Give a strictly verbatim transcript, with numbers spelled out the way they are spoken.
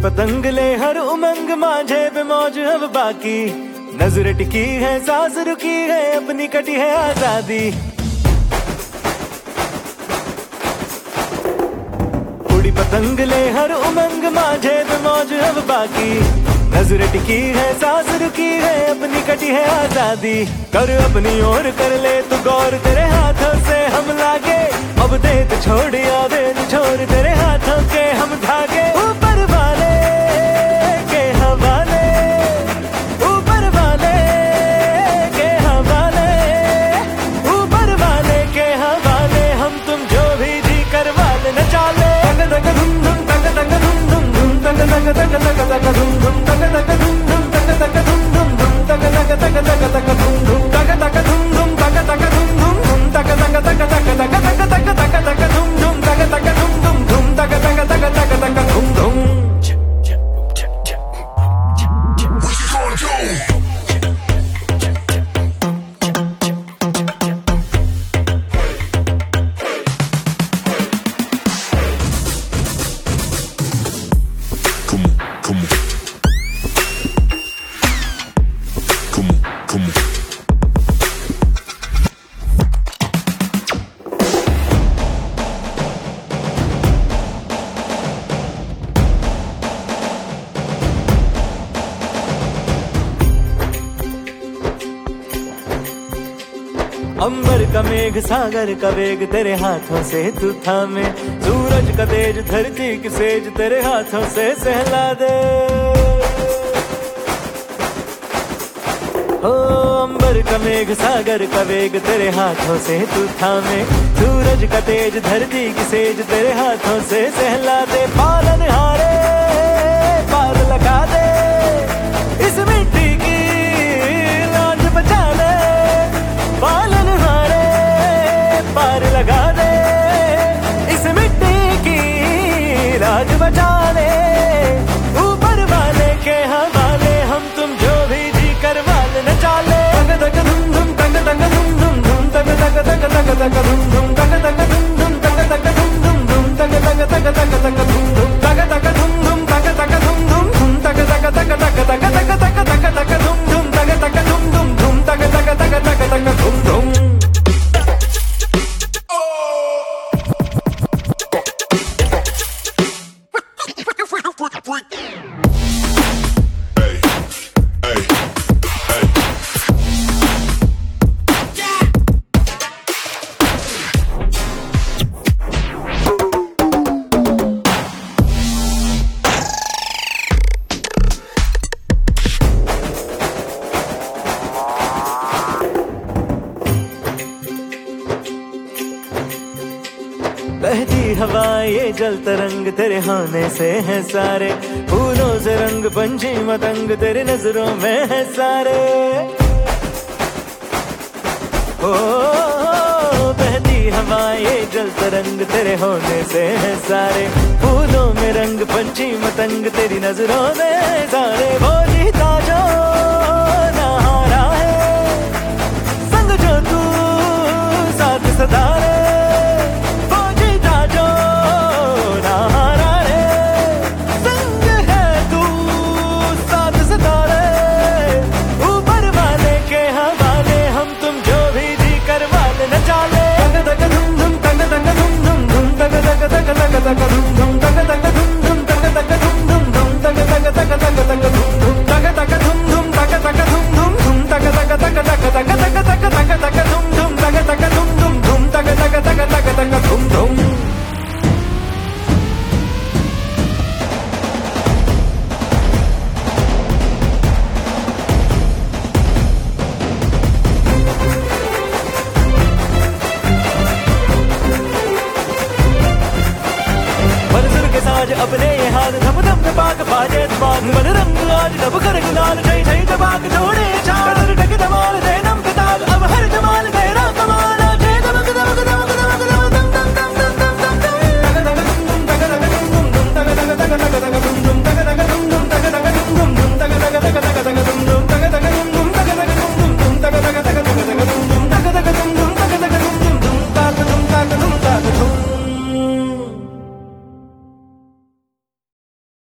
पतंग ले हर उमंग माझे पे मौज अब बाकी, नजर टिकी है सांस रुकी है अपनी कटी है आजादी। उड़ी पतंग ले हर उमंग माझे पे मौज अब बाकी, नजर टिकी है सांस रुकी है अपनी कटी है आजादी। कर अपनी ओर कर ले तू गौर तेरे हाथों से हम लागे, अब दे तो छोड़ या दे तो छोड़ तेरे हाथों के हम धागे। ऊपर वाले के हवाले, ऊपर वाले के हवाले, ऊपर वाले के हवाले हम तुम जो भी जी कर वाले न चाले। तक तक धुम धुम तक तक धुम धुम धुम तक तक तक तक तक धुम धुम तक तक धुम धुम तक तक धुम धुम धुम तक तक तक तक तक धुम धुम तक तक धुम धुम तक तक धुम धुम धुम तक तक तक तक तक तक तक तक तक धुम धुम तक तक धुम धुम धुम तक तक तक तक तक धुम धुम। अंबर का मेघ सागर का वेग तेरे हाथों से तू थामे, सूरज का तेज धरती की सेज तेरे हाथों से सहला दे। ओ अंबर का मेघ सागर का वेग तेरे हाथों से तू थामे, सूरज का तेज धरती की सेज तेरे हाथों से सहला दे। पालन हारे पार लगा दे, इस मिट्टी की लाज बचा ले। पालन हारे पार लगा दे, इस मिट्टी की लाज बचा ले। ऊपर वाले के हवाले हम तुम जो भी जी कर वाले न चाले। तक तक धुम धुम तक तक धुम धुम धुम तक तक तक तक तक धुम धुम तक तक धुम धुम तक तक धुम धुम धुम तक तक तक तक तक धुम धुम तक तक धुम धुम तक तक धुम धुम धुम तक तक तक तक तक तक तक तक तक धुम धुम तक तक धुम धुम धुम तक तक तक तक तक धुम धुम। बहती हवा ये जल तरंग तेरे होने से है सारे, फूलों से रंग पंछी मतंग तेरे नजरों में है सारे। ओ बहती हवा ये जल तरंग तेरे होने से है सारे, फूलों में रंग पंछी मतंग तेरी नजरों में है सारे। वो जीता जो नहारा है संग जो तू साथ सदा रे, तक धुम धुम तक तक धुम धुम तक तक धुम धुम धुम तक तक तक तक तक धुम धुम तक तक धुम धुम तक तक धुम धुम धुम तक तक तक तक तक तक तक तक तक धुम धुम तक तक धुम धुम धुम तक तक तक तक तक धुम धुम। आज अपने ये हाथ धम धम पाक बाजे बाग मन रंग आज लब कर गुलाल जय जय दबाक जोड़े।